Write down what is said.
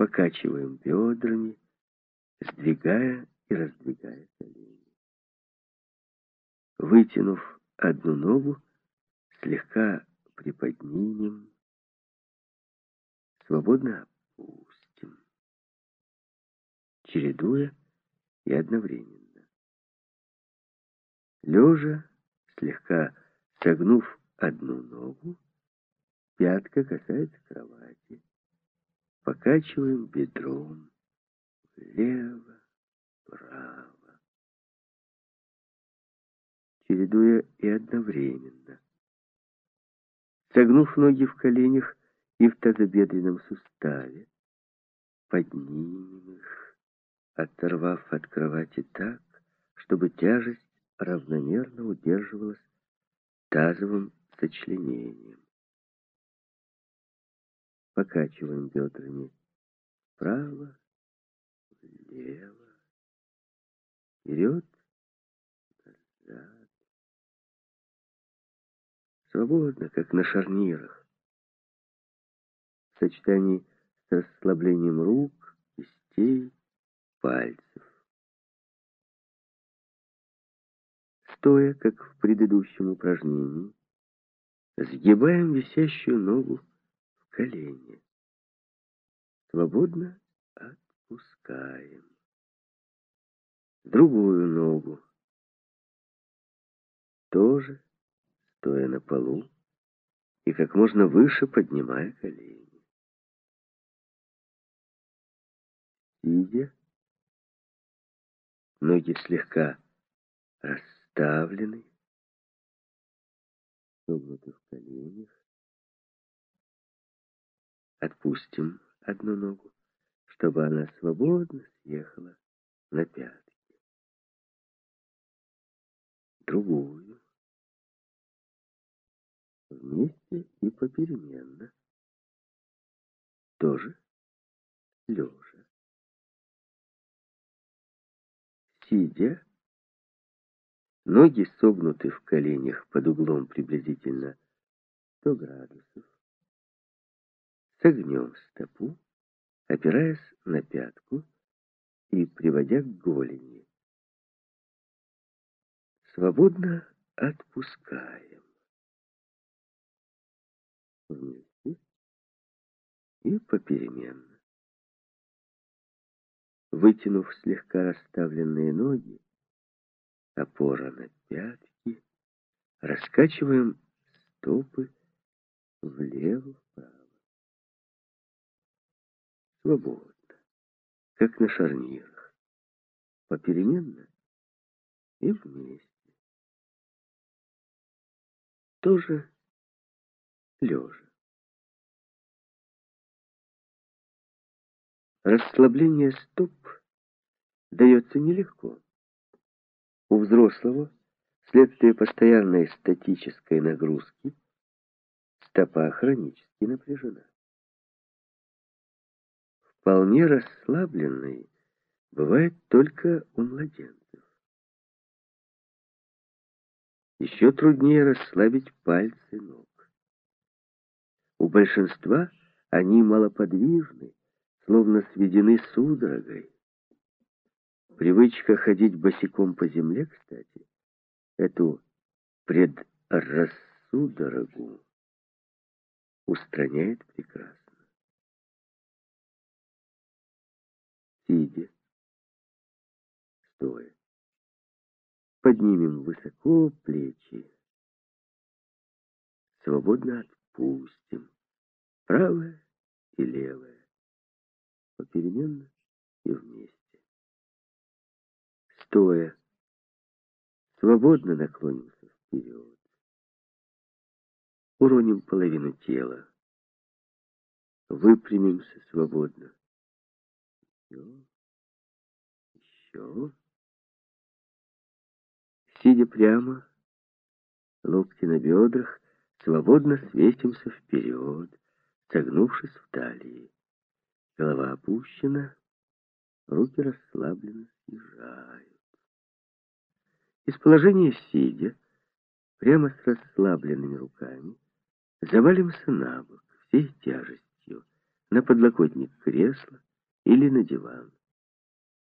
покачиваем бедрами, сдвигая и раздвигая колени. Вытянув одну ногу, слегка приподнимем, свободно опустим, чередуя и одновременно. Лежа, слегка согнув одну ногу, пятка касается кровати. Покачиваем бедром влево, вправо, чередуя и одновременно. Согнув ноги в коленях и в тазобедренном суставе, поднимем их, оторвав от кровати так, чтобы тяжесть равномерно удерживалась тазовым сочленением. Покачиваем бедрами вправо, влево, вперед, назад. Свободно, как на шарнирах. В сочетании с расслаблением рук, кистей, пальцев. Стоя, как в предыдущем упражнении, сгибаем висящую ногу в колени. Свободно отпускаем. Другую ногу. Тоже стоя на полу и как можно выше поднимая колени. Сидя, ноги слегка расставлены, согнуты в коленях. Отпустим одну ногу, чтобы она свободно съехала на пятки. Другую. Вместе и попеременно. Тоже лежа. Сидя, ноги согнуты в коленях под углом приблизительно 100 градусов. Согнем стопу, опираясь на пятку и приводя к голени. Свободно отпускаем. Вместе и попеременно. Вытянув слегка расставленные ноги, опора на пятки, раскачиваем стопы влево-вправо. Свободно, как на шарнирах. Попеременно и вместе. Тоже лежа. Расслабление стоп дается нелегко. У взрослого, вследствие постоянной статической нагрузки, стопа хронически напряжена. Вполне расслабленной бывает только у младенцев. Еще труднее расслабить пальцы ног. У большинства они малоподвижны, словно сведены судорогой. Привычка ходить босиком по земле, кстати, эту предрассудорогу устраняет прекрасно. Сидя, стоя, поднимем высоко плечи, свободно отпустим, правое и левое, попеременно и вместе. Стоя, свободно наклонимся вперед, уроним половину тела, выпрямимся свободно. Еще. Сидя прямо, локти на бедрах, свободно свесимся вперед, согнувшись в талии. Голова опущена, руки расслабленно съезжают. Из положения сидя, прямо с расслабленными руками, завалимся на бок всей тяжестью на подлокотник кресла, или на диван.